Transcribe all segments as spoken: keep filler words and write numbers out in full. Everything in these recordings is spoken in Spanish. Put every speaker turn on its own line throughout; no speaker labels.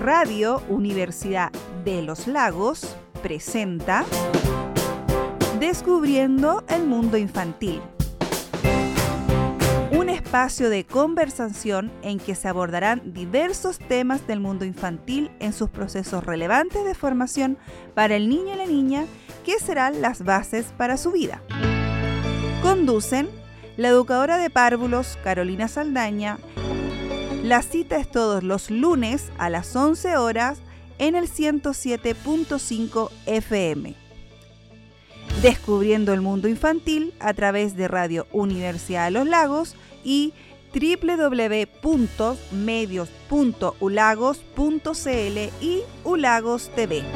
Radio Universidad de los Lagos presenta Descubriendo el Mundo Infantil. Un espacio de conversación en que se abordarán diversos temas del mundo infantil en sus procesos relevantes de formación para el niño y la niña, que serán las bases para su vida. Conducen la educadora de párvulos Carolina Saldaña. La cita es todos los lunes a las once horas en el ciento siete punto cinco F M. Descubriendo el mundo infantil a través de Radio Universidad de los Lagos y doble u doble u doble u punto medios punto ulagos punto c l y Ulagos T V.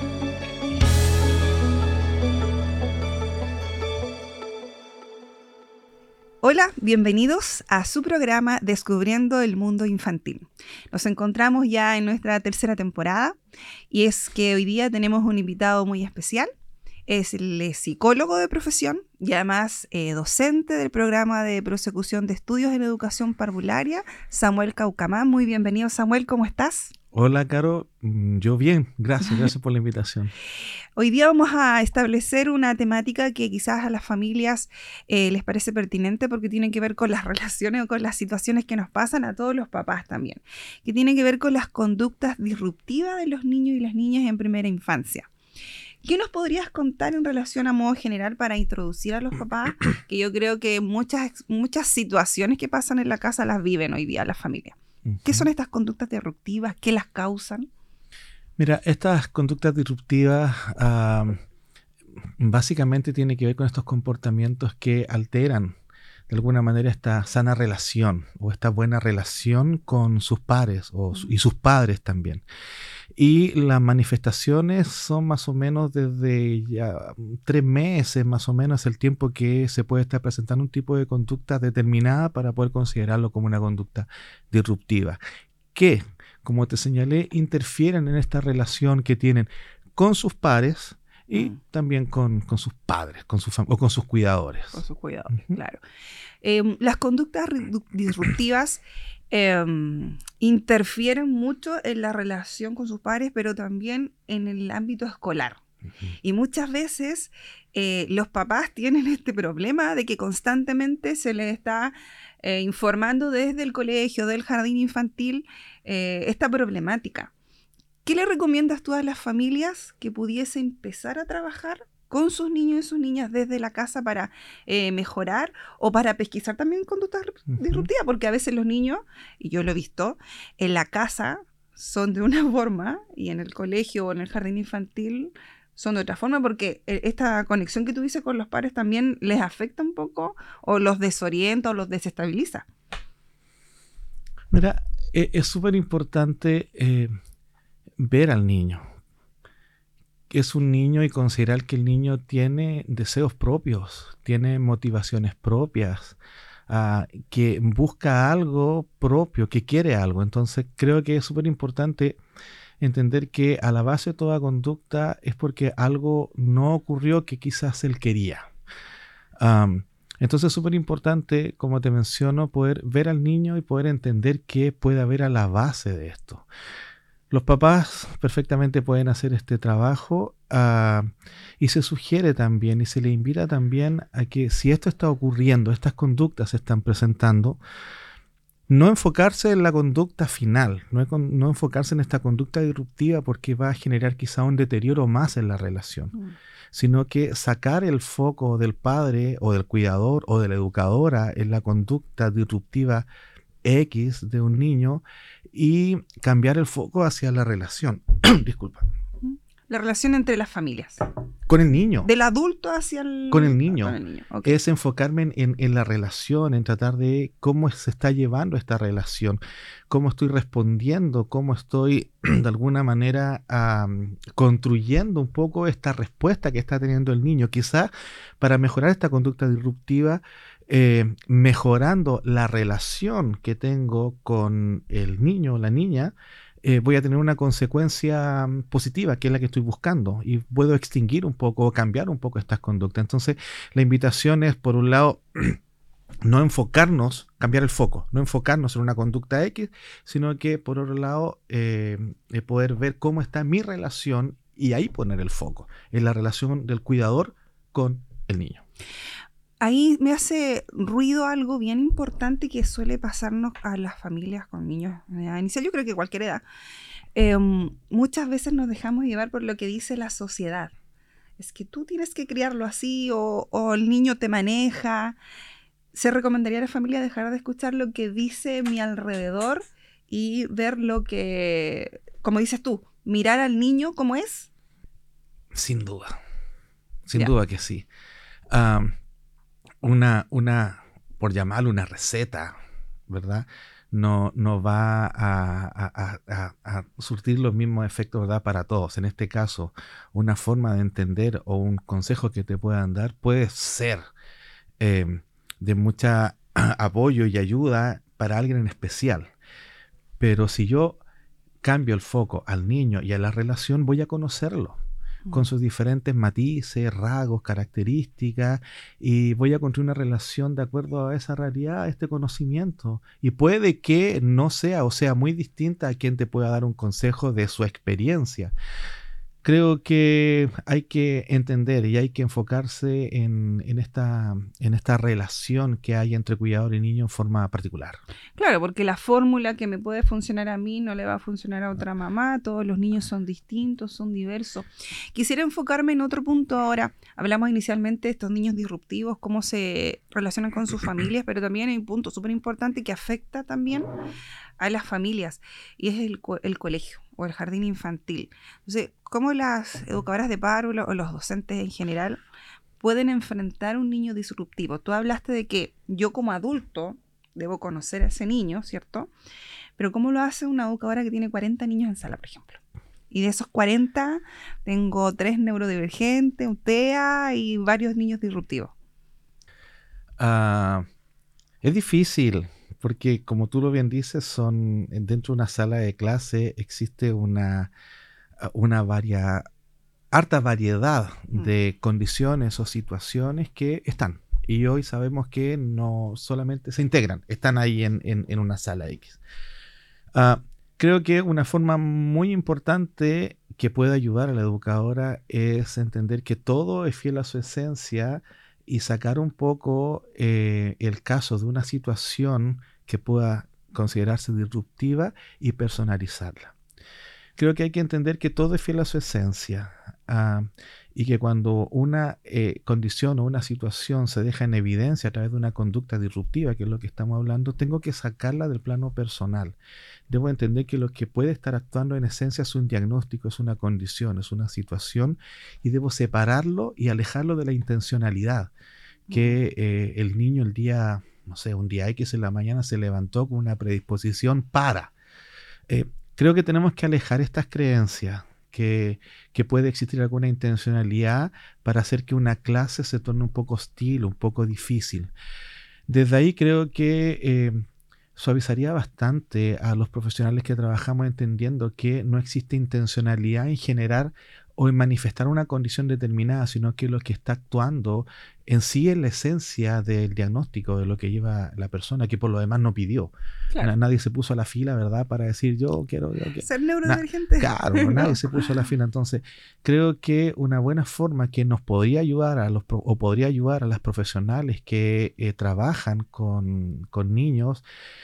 Hola, bienvenidos a su programa Descubriendo el Mundo Infantil. Nos encontramos ya en nuestra tercera temporada y es que hoy día tenemos un invitado muy especial. Es el psicólogo de profesión y además eh, docente del programa de prosecución de estudios en educación parvularia, Samuel Caucamán. Muy bienvenido, Samuel, ¿cómo estás?
Hola, Caro. Yo bien, gracias, gracias por la invitación.
Hoy día vamos a establecer una temática que quizás a las familias eh, les parece pertinente porque tiene que ver con las relaciones o con las situaciones que nos pasan a todos los papás también, que tiene que ver con las conductas disruptivas de los niños y las niñas en primera infancia. ¿Qué nos podrías contar en relación a modo general para introducir a los papás? Que yo creo que muchas, muchas situaciones que pasan en la casa las viven hoy día las familias. Uh-huh. ¿Qué son estas conductas disruptivas? ¿Qué las causan?
Mira, estas conductas disruptivas uh, básicamente tienen que ver con estos comportamientos que alteran de alguna manera esta sana relación o esta buena relación con sus pares o, uh-huh. y sus padres también. Y las manifestaciones son más o menos desde ya tres meses, más o menos el tiempo que se puede estar presentando un tipo de conducta determinada para poder considerarlo como una conducta disruptiva. Que, como te señalé, interfieren en esta relación que tienen con sus pares y mm. también con, con sus padres con sus fam- o con sus cuidadores.
Con sus cuidadores, uh-huh. claro. Eh, las conductas disruptivas Eh, interfieren mucho en la relación con sus padres, pero también en el ámbito escolar. Uh-huh. Y muchas veces eh, los papás tienen este problema de que constantemente se les está eh, informando desde el colegio, del jardín infantil, eh, esta problemática. ¿Qué le recomiendas tú a las familias que pudiesen empezar a trabajar con sus niños y sus niñas desde la casa para eh, mejorar o para pesquisar también conductas uh-huh. disruptivas? Porque a veces los niños, y yo lo he visto, en la casa son de una forma y en el colegio o en el jardín infantil son de otra forma, porque esta conexión que tú dices con los padres también les afecta un poco o los desorienta o los desestabiliza.
Mira, es súper importante eh, ver al niño. Es un niño y considerar que el niño tiene deseos propios, tiene motivaciones propias, uh, que busca algo propio, que quiere algo. Entonces creo que es súper importante entender que a la base de toda conducta es porque algo no ocurrió que quizás él quería. Um, entonces es súper importante, como te menciono, poder ver al niño y poder entender qué puede haber a la base de esto. Los papás perfectamente pueden hacer este trabajo uh, y se sugiere también y se le invita también a que si esto está ocurriendo, estas conductas se están presentando, no enfocarse en la conducta final, no, no enfocarse en esta conducta disruptiva porque va a generar quizá un deterioro más en la relación, mm. sino que sacar el foco del padre o del cuidador o de la educadora en la conducta disruptiva X de un niño y cambiar el foco hacia la relación. Disculpa.
La relación entre las familias.
Con el niño.
Del adulto hacia el...
Con el niño.
Con el niño. Okay.
Es enfocarme en, en la relación, en tratar de cómo se está llevando esta relación, cómo estoy respondiendo, cómo estoy de alguna manera um, construyendo un poco esta respuesta que está teniendo el niño. Quizás para mejorar esta conducta disruptiva, Eh, mejorando la relación que tengo con el niño o la niña, eh, voy a tener una consecuencia positiva, que es la que estoy buscando, y puedo extinguir un poco o cambiar un poco estas conductas. Entonces, la invitación es, por un lado, no enfocarnos, cambiar el foco, no enfocarnos en una conducta X, sino que por otro lado eh, eh, poder ver cómo está mi relación y ahí poner el foco, en la relación del cuidador con el niño.
Ahí me hace ruido algo bien importante que suele pasarnos a las familias con niños de edad inicial, yo creo que cualquier edad. Eh, muchas veces nos dejamos llevar por lo que dice la sociedad. Es que tú tienes que criarlo así o, o el niño te maneja. Se recomendaría a la familia dejar de escuchar lo que dice mi alrededor y ver lo que, como dices tú, mirar al niño como es.
Sin duda, sin
Ya.
duda que sí. Um, una, una, por llamarlo una receta, ¿verdad? No, no va a, a, a, a surtir los mismos efectos, ¿verdad? Para todos. En este caso, una forma de entender o un consejo que te puedan dar puede ser eh, de mucha apoyo y ayuda para alguien en especial. Pero si yo cambio el foco al niño y a la relación, voy a conocerlo con sus diferentes matices, rasgos, características, y voy a construir una relación de acuerdo a esa realidad, a este conocimiento. Y puede que no sea o sea muy distinta a quien te pueda dar un consejo de su experiencia. Creo que hay que entender y hay que enfocarse en, en, esta, en esta relación que hay entre cuidador y niño en forma particular.
Claro, porque la fórmula que me puede funcionar a mí no le va a funcionar a otra mamá. Todos los niños son distintos, son diversos. Quisiera enfocarme en otro punto ahora. Hablamos inicialmente de estos niños disruptivos, cómo se relacionan con sus familias, pero también hay un punto súper importante que afecta también a las familias y es el, co- el colegio o el jardín infantil. Entonces, ¿cómo las educadoras de paro o los docentes en general pueden enfrentar un niño disruptivo? Tú hablaste de que yo como adulto debo conocer a ese niño, ¿cierto? Pero ¿cómo lo hace una educadora que tiene cuarenta niños en sala, por ejemplo? Y de esos cuarenta tengo tres neurodivergentes, un T E A y varios niños disruptivos.
Uh, es difícil porque, como tú lo bien dices, son dentro de una sala de clase existe una, una varia, harta variedad de condiciones o situaciones que están. Y hoy sabemos que no solamente se integran, están ahí en, en, en una sala X. Uh, creo que una forma muy importante que puede ayudar a la educadora es entender que todo es fiel a su esencia y sacar un poco eh, el caso de una situación que pueda considerarse disruptiva y personalizarla. Creo que hay que entender que todo es fiel a su esencia uh, y que cuando una eh, condición o una situación se deja en evidencia a través de una conducta disruptiva, que es lo que estamos hablando, tengo que sacarla del plano personal. Debo entender que lo que puede estar actuando en esencia es un diagnóstico, es una condición, es una situación, y debo separarlo y alejarlo de la intencionalidad, que eh, el niño el día, no sé, un día X en la mañana se levantó con una predisposición para... Eh, Creo que tenemos que alejar estas creencias, que, que puede existir alguna intencionalidad para hacer que una clase se torne un poco hostil, un poco difícil. Desde ahí creo que eh, suavizaría bastante a los profesionales que trabajamos entendiendo que no existe intencionalidad en generar o en manifestar una condición determinada, sino que lo que está actuando en sí es la esencia del diagnóstico de lo que lleva la persona, que por lo demás no pidió.
Claro.
Na- nadie se puso a la fila, ¿verdad? Para decir yo quiero... Yo quiero.
Ser
Na-
neurodivergente.
claro, no, nadie se puso a la fila. Entonces, creo que una buena forma que nos podría ayudar a los pro- o podría ayudar a las profesionales que eh, trabajan con, con niños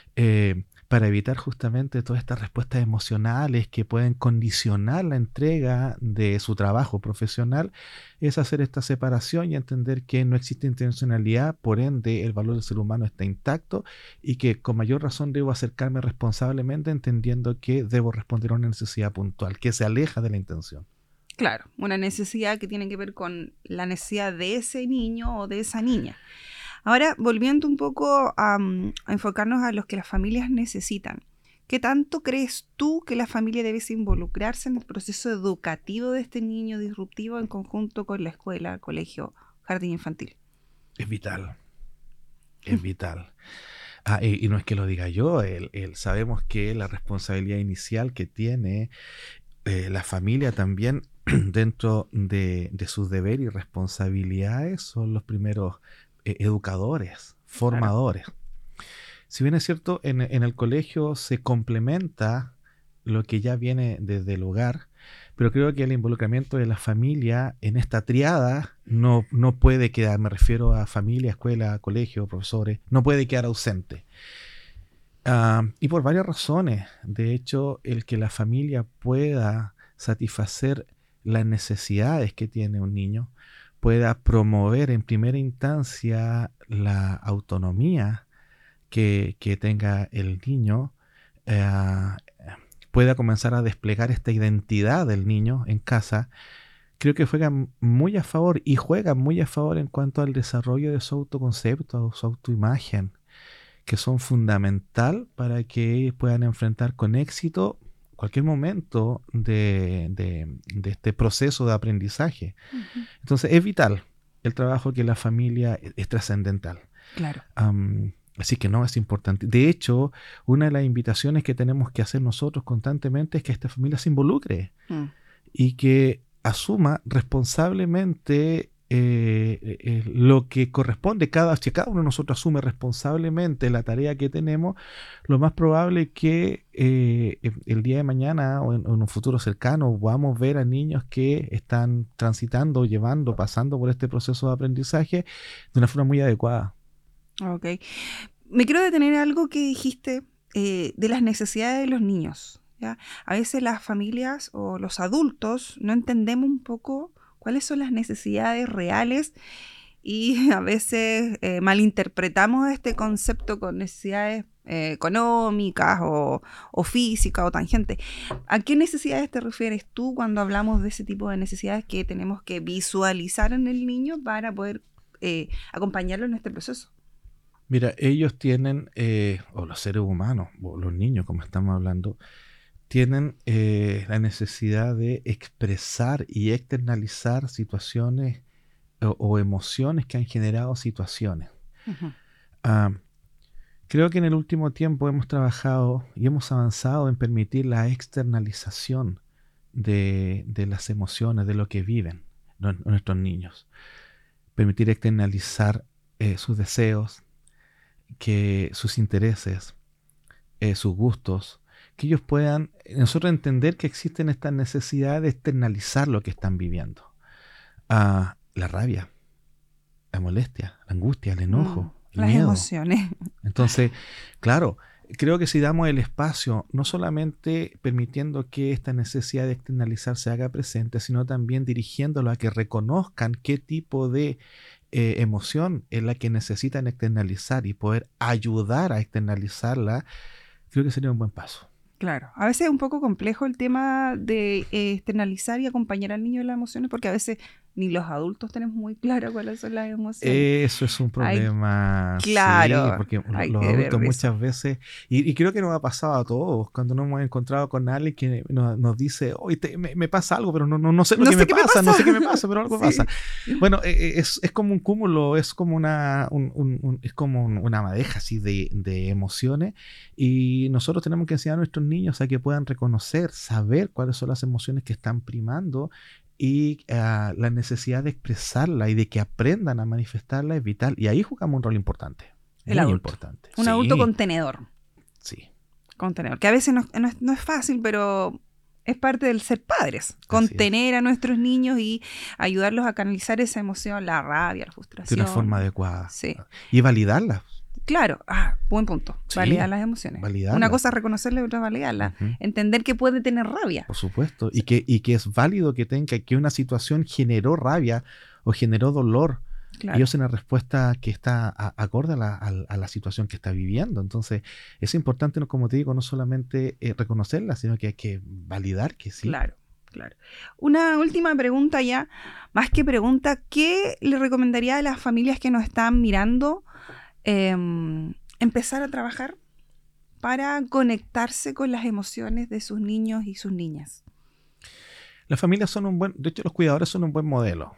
eh, para evitar justamente todas estas respuestas emocionales que pueden condicionar la entrega de su trabajo profesional, es hacer esta separación y entender que no existe intencionalidad, por ende el valor del ser humano está intacto y que con mayor razón debo acercarme responsablemente entendiendo que debo responder a una necesidad puntual que se aleja de la intención.
Claro, una necesidad que tiene que ver con la necesidad de ese niño o de esa niña. Ahora, volviendo un poco a, a enfocarnos a los que las familias necesitan. ¿Qué tanto crees tú que la familia debe involucrarse en el proceso educativo de este niño disruptivo en conjunto con la escuela, colegio, jardín infantil?
Es vital, es vital. Ah, y, y no es que lo diga yo, el, el, sabemos que la responsabilidad inicial que tiene eh, la familia también dentro de, de sus deberes y responsabilidades son los primeros eh, educadores formadores. Claro. Si bien es cierto, en, en el colegio se complementa lo que ya viene desde el hogar, pero creo que el involucramiento de la familia en esta triada no, no puede quedar, me refiero a familia, escuela, colegio, profesores, no puede quedar ausente. Uh, y por varias razones. De hecho, el que la familia pueda satisfacer las necesidades que tiene un niño, pueda promover en primera instancia la autonomía que, que tenga el niño, uh, pueda comenzar a desplegar esta identidad del niño en casa, creo que juega muy a favor y juega muy a favor en cuanto al desarrollo de su autoconcepto, su autoimagen, que son fundamental para que puedan enfrentar con éxito cualquier momento de, de, de este proceso de aprendizaje. Uh-huh. Entonces es vital el trabajo que la familia es, es trascendental.
Claro.
Um, Así que no, es importante. De hecho, una de las invitaciones que tenemos que hacer nosotros constantemente es que esta familia se involucre mm. y que asuma responsablemente eh, eh, lo que corresponde. Cada, si cada uno de nosotros asume responsablemente la tarea que tenemos, lo más probable es que eh, el día de mañana o en, o en un futuro cercano podamos ver a niños que están transitando, llevando, pasando por este proceso de aprendizaje de una forma muy adecuada.
Ok. Me quiero detener en algo que dijiste eh, de las necesidades de los niños, ¿ya? A veces las familias o los adultos no entendemos un poco cuáles son las necesidades reales y a veces eh, malinterpretamos este concepto con necesidades eh, económicas o, o físicas o tangentes. ¿A qué necesidades te refieres tú cuando hablamos de ese tipo de necesidades que tenemos que visualizar en el niño para poder eh, acompañarlo en este proceso?
Mira, ellos tienen, eh, o los seres humanos, o los niños como estamos hablando, tienen eh, la necesidad de expresar y externalizar situaciones o, o emociones que han generado situaciones. Uh-huh. Uh, creo que en el último tiempo hemos trabajado y hemos avanzado en permitir la externalización de, de las emociones, de lo que viven nuestros niños. Permitir externalizar eh, sus deseos, que sus intereses, eh, sus gustos, que ellos puedan, nosotros entender que existen estas necesidades de externalizar lo que están viviendo. Uh, la rabia, la molestia, la angustia, el enojo, mm, el
las
miedo.
emociones.
Entonces, claro, creo que si damos el espacio, no solamente permitiendo que esta necesidad de externalizar se haga presente, sino también dirigiéndolo a que reconozcan qué tipo de Eh, emoción es la que necesitan externalizar y poder ayudar a externalizarla, creo que sería un buen paso.
Claro, a veces es un poco complejo el tema de eh, externalizar y acompañar al niño en las emociones, porque a veces ni los adultos tenemos muy claro cuáles son las emociones.
Eso es un problema.
Hay, claro.
Sí, porque los adultos muchas veces, y, y creo que nos ha pasado a todos, cuando nos hemos encontrado con alguien que nos, nos dice, oye, te, me, me pasa algo, pero no, no, no sé lo
no
que,
sé
me,
qué
pasa,
me pasa,
no sé qué me pasa, pero algo
sí.
pasa. Bueno, eh, es, es como un cúmulo, es como una, un, un, un, es como una madeja así de, de emociones, y nosotros tenemos que enseñar a nuestros niños a que puedan reconocer, saber cuáles son las emociones que están primando, y uh, la necesidad de expresarla y de que aprendan a manifestarla es vital. Y ahí jugamos un rol importante.
El
muy
adulto.
importante.
Un
sí.
adulto contenedor.
Sí.
Contenedor. Que a veces no, no, es, no es fácil, pero es parte del ser padres. Contener a nuestros niños y ayudarlos a canalizar esa emoción, la rabia, la frustración.
De una forma adecuada.
Sí.
Y validarla.
Claro, ah, buen punto.
Sí,
validar las emociones.
Validarla.
Una cosa es reconocerla y otra es validarla. Uh-huh. Entender que puede tener rabia.
Por supuesto.
Sí.
Y, que, y que es válido que tenga, que una situación generó rabia o generó dolor. Claro. Y es una respuesta que está a, acorde a la, a, a la situación que está viviendo. Entonces, es importante, como te digo, no solamente eh, reconocerla, sino que hay que validar que sí.
Claro. Claro. Una última pregunta ya, más que pregunta, ¿qué le recomendaría a las familias que nos están mirando eh, empezar a trabajar para conectarse con las emociones de sus niños y sus niñas?
Las familias son un buen, de hecho los cuidadores son un buen modelo.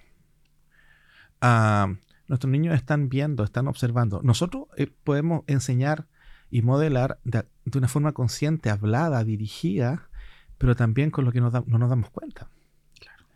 Uh, nuestros niños están viendo, están observando. Nosotros eh, podemos enseñar y modelar de, de una forma consciente, hablada, dirigida, pero también con lo que nos da, no nos damos cuenta.
Claro.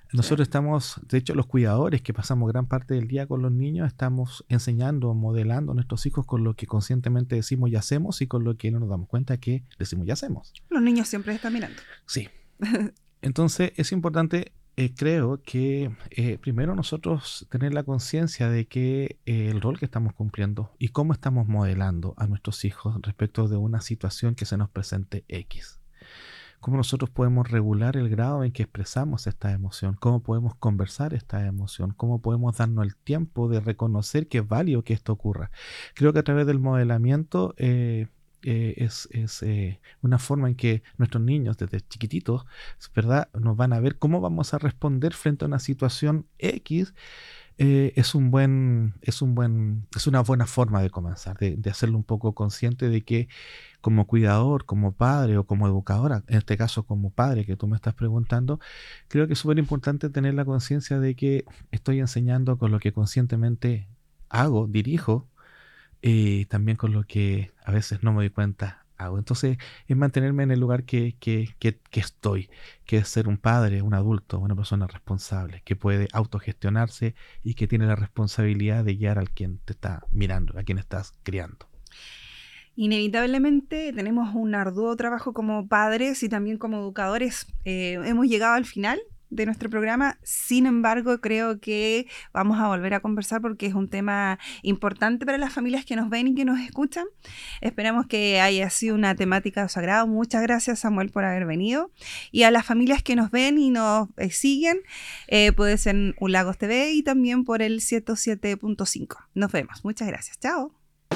Nosotros estamos, de hecho, los cuidadores que pasamos gran parte del día con los niños, estamos enseñando, modelando a nuestros hijos con lo que conscientemente decimos y hacemos y con lo que no nos damos cuenta que decimos y hacemos.
Los niños siempre están mirando.
Sí. Entonces es importante, eh, creo que eh, primero nosotros tener la conciencia de que eh, el rol que estamos cumpliendo y cómo estamos modelando a nuestros hijos respecto de una situación que se nos presente X. Cómo nosotros podemos regular el grado en que expresamos esta emoción, cómo podemos conversar esta emoción, cómo podemos darnos el tiempo de reconocer que es válido que esto ocurra. Creo que a través del modelamiento eh, eh, es, es eh, una forma en que nuestros niños desde chiquititos, ¿verdad?, nos van a ver cómo vamos a responder frente a una situación X. Eh, es un buen, es un buen, es una buena forma de comenzar, de, de hacerlo un poco consciente de que como cuidador, como padre o como educadora, en este caso como padre que tú me estás preguntando, creo que es súper importante tener la conciencia de que estoy enseñando con lo que conscientemente hago, dirijo, y también con lo que a veces no me doy cuenta hago. Entonces es mantenerme en el lugar que, que, que, que estoy, que es ser un padre, un adulto, una persona responsable, que puede autogestionarse y que tiene la responsabilidad de guiar al quien te está mirando, a quien estás criando.
Inevitablemente tenemos un arduo trabajo como padres y también como educadores. Eh, hemos llegado al final de nuestro programa. Sin embargo, creo que vamos a volver a conversar porque es un tema importante para las familias que nos ven y que nos escuchan. Esperamos que haya sido una temática de su agrado. Muchas gracias, Samuel, por haber venido. Y a las familias que nos ven y nos eh, siguen, eh, puede ser en Un Lagos T V y también por el ciento siete punto cinco. Nos vemos. Muchas gracias. Chao.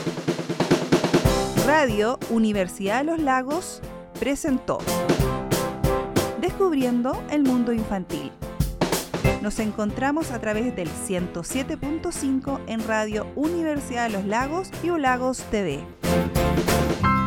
Radio Universidad de los Lagos presentó Descubriendo el Mundo Infantil. Nos encontramos a través del ciento siete punto cinco en Radio Universidad de los Lagos y Un Lagos T V.